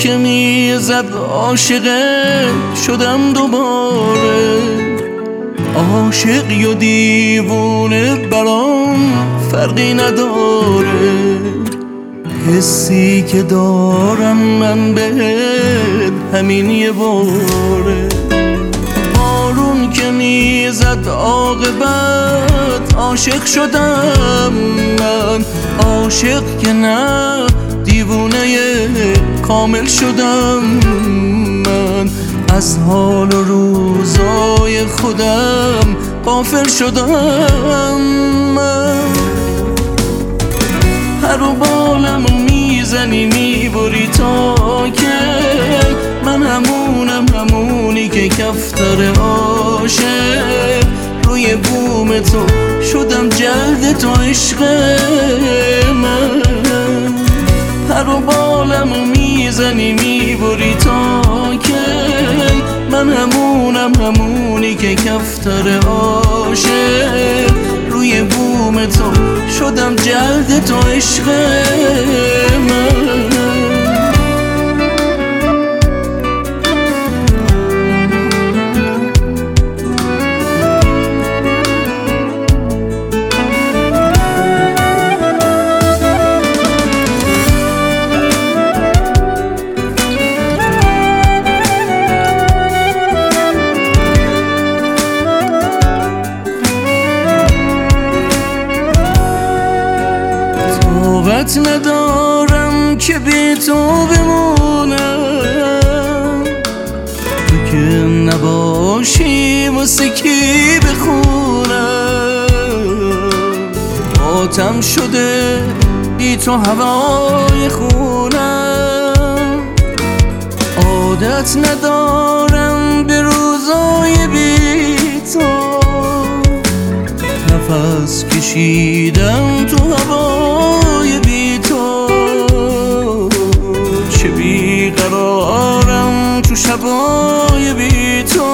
که میزد عاشقت شدم دوباره. عاشقی و دیوونه برام فرقی نداره، حسی که دارم من بهت همین یه باره. بارون که میزد عاقبت عاشق شدم من، عاشق که نه دیوونه کامل شدم من. از حال و روزای خودم غافل شدم من. پر و بالمو میزنی میبری تا که من همونی که کفتر عاشق. روی بوم تو شدم جلد تو عشق من. پر و بالمو میزنی میبری تا که من همونی که کفتر عاشق. روی بوم تو شدم جلد تو عشق من. طاقت ندارم که بی تو بمونم، تو که نباشی واسه کی بخونم. آتم شده بی تو هوای خونم، عادت ندارم به روزای بی تو. نفس کشیدم تو هوای بی تو، چه بیقرارم تو شبای بی تو.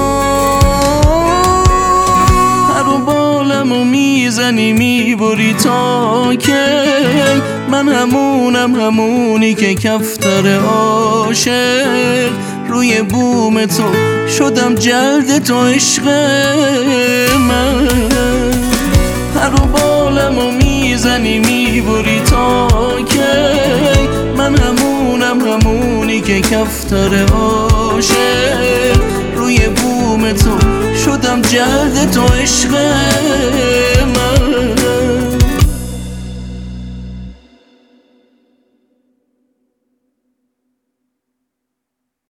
پر و بالمو میزنی میبری تا که من همونی که کفتر عاشق. روی بوم تو شدم جلد تو عشق من. پر و بالمو میزنی میبری تا که من همونی که کفتر عاشق. روی بوم تو شدم جلد تو عشق